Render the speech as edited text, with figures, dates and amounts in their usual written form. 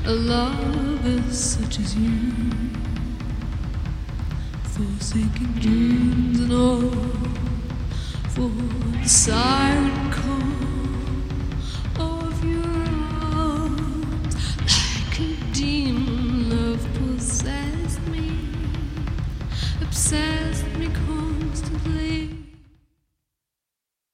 a lover such as you, forsaking dreams and all for the siren